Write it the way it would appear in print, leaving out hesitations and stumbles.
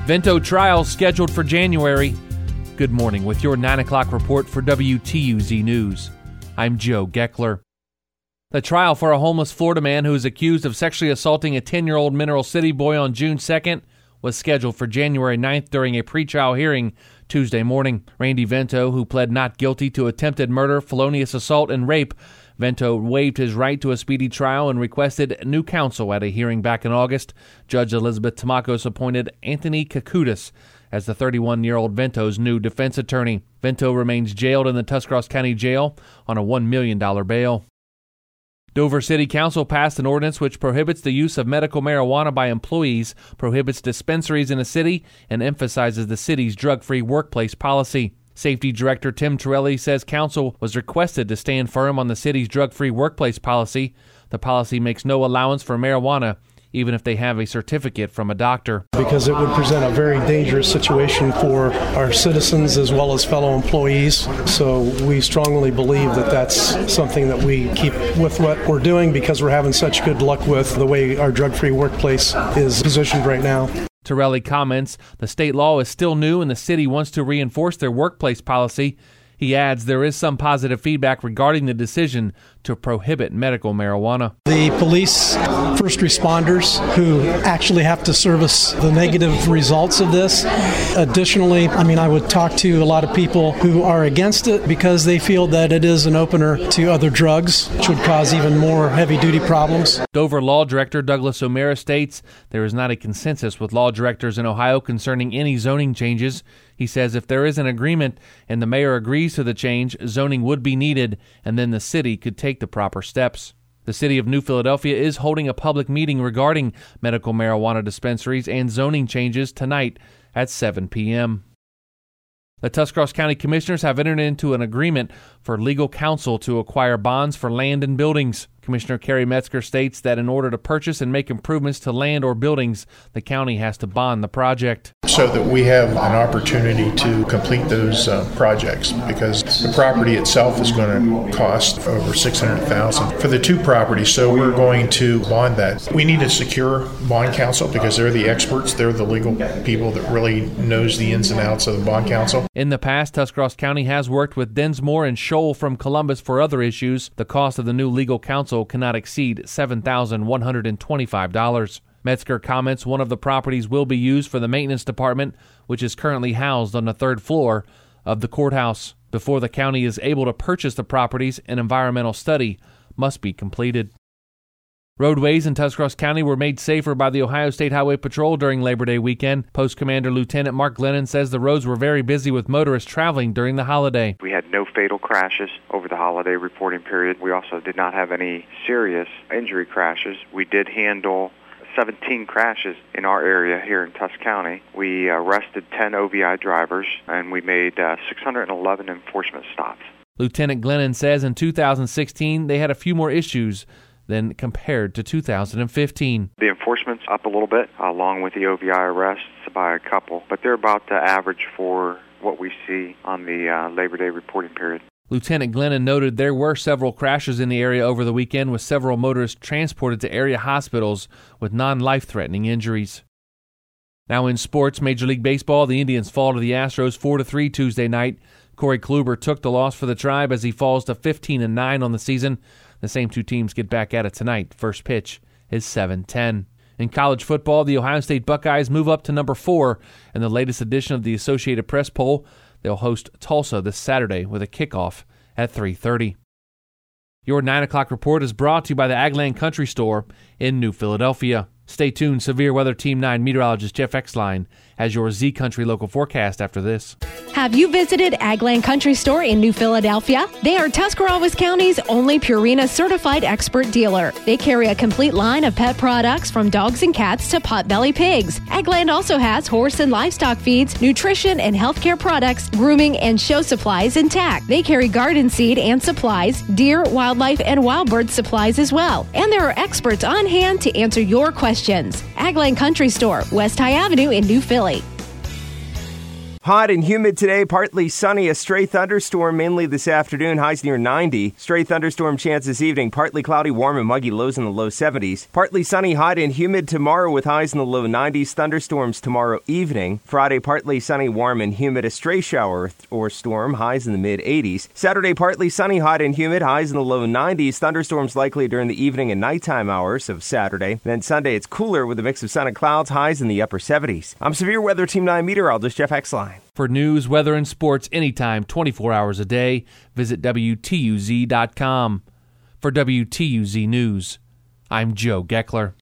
Vento trial scheduled for January. Good morning with your 9 o'clock report for WTUZ News. I'm Joe Geckler. The trial for a homeless Florida man who is accused of sexually assaulting a 10-year-old Mineral City boy on June 2nd was scheduled for January 9th during a pretrial hearing Tuesday morning. Randy Vento, who pled not guilty to attempted murder, felonious assault, and rape, Vento waived his right to a speedy trial and requested new counsel at a hearing back in August. Judge Elizabeth Tamakos appointed Anthony Kakoudas as the 31-year-old Vento's new defense attorney. Vento remains jailed in the Tuscarawas County Jail on a $1 million bail. Dover City Council passed an ordinance which prohibits the use of medical marijuana by employees, prohibits dispensaries in the city, and emphasizes the city's drug-free workplace policy. Safety Director Tim Torelli says council was requested to stand firm on the city's drug-free workplace policy. The policy makes no allowance for marijuana, even if they have a certificate from a doctor. Because it would present a very dangerous situation for our citizens as well as fellow employees. So we strongly believe that that's something that we keep with what we're doing because we're having such good luck with the way our drug-free workplace is positioned right now. Torelli comments, the state law is still new and the city wants to reinforce their workplace policy. He adds there is some positive feedback regarding the decision to prohibit medical marijuana. The police, first responders who actually have to service the negative results of this. Additionally, I would talk to a lot of people who are against it because they feel that it is an opener to other drugs, which would cause even more heavy-duty problems. Dover Law Director Douglas O'Mara states there is not a consensus with law directors in Ohio concerning any zoning changes. He says if there is an agreement and the mayor agrees to the change, zoning would be needed, and then the city could take the proper steps. The city of New Philadelphia is holding a public meeting regarding medical marijuana dispensaries and zoning changes tonight at 7 p.m. The Tuscarawas County Commissioners have entered into an agreement for legal counsel to acquire bonds for land and buildings. Commissioner Kerry Metzger states that in order to purchase and make improvements to land or buildings, the county has to bond the project. So that we have an opportunity to complete those projects, because the property itself is going to cost over $600,000 for the two properties, so we're going to bond that. We need a secure bond counsel because they're the experts, they're the legal people that really knows the ins and outs of the bond counsel. In the past, Tuscarawas County has worked with Densmore and Scholl from Columbus for other issues. The cost of the new legal counsel cannot exceed $7,125. Metzger comments one of the properties will be used for the maintenance department, which is currently housed on the third floor of the courthouse. Before the county is able to purchase the properties, an environmental study must be completed. Roadways in Tuscarawas County were made safer by the Ohio State Highway Patrol during Labor Day weekend. Post Commander Lieutenant Mark Glennon says the roads were very busy with motorists traveling during the holiday. We had no fatal crashes over the holiday reporting period. We also did not have any serious injury crashes. We did handle 17 crashes in our area here in Tusc County. We arrested 10 OVI drivers, and we made 611 enforcement stops. Lieutenant Glennon says in 2016 they had a few more issues than compared to 2015. The enforcement's up a little bit, along with the OVI arrests by a couple, but they're about the average for what we see on the Labor Day reporting period. Lieutenant Glennon noted there were several crashes in the area over the weekend, with several motorists transported to area hospitals with non-life-threatening injuries. Now in sports, Major League Baseball, the Indians fall to the Astros 4-3 Tuesday night. Corey Kluber took the loss for the Tribe as he falls to 15-9 on the season. The same two teams get back at it tonight. First pitch is 7:10. In college football, the Ohio State Buckeyes move up to number 4 in the latest edition of the Associated Press poll. They'll host Tulsa this Saturday with a kickoff at 3:30. Your 9 o'clock report is brought to you by the Agland Country Store in New Philadelphia. Stay tuned. Severe Weather Team 9 meteorologist Jeff Exline has your Z Country local forecast after this. Have you visited Agland Country Store in New Philadelphia? They are Tuscarawas County's only Purina certified expert dealer. They carry a complete line of pet products from dogs and cats to potbelly pigs. Agland also has horse and livestock feeds, nutrition and healthcare products, grooming and show supplies intact. They carry garden seed and supplies, deer, wildlife, and wild bird supplies as well. And there are experts on hand to answer your questions. Agland Country Store, West High Avenue in New Philly. Hot and humid today, partly sunny, a stray thunderstorm mainly this afternoon, highs near 90. Stray thunderstorm chance this evening, partly cloudy, warm and muggy, lows in the low 70s. Partly sunny, hot and humid tomorrow with highs in the low 90s. Thunderstorms tomorrow evening. Friday, partly sunny, warm and humid, a stray shower or storm, highs in the mid 80s. Saturday, partly sunny, hot and humid, highs in the low 90s. Thunderstorms likely during the evening and nighttime hours of Saturday. Then Sunday, it's cooler with a mix of sun and clouds, highs in the upper 70s. I'm Severe Weather Team 9 meteorologist Jeff Exline. For news, weather, and sports anytime, 24 hours a day, visit WTUZ.com. For WTUZ News, I'm Joe Geckler.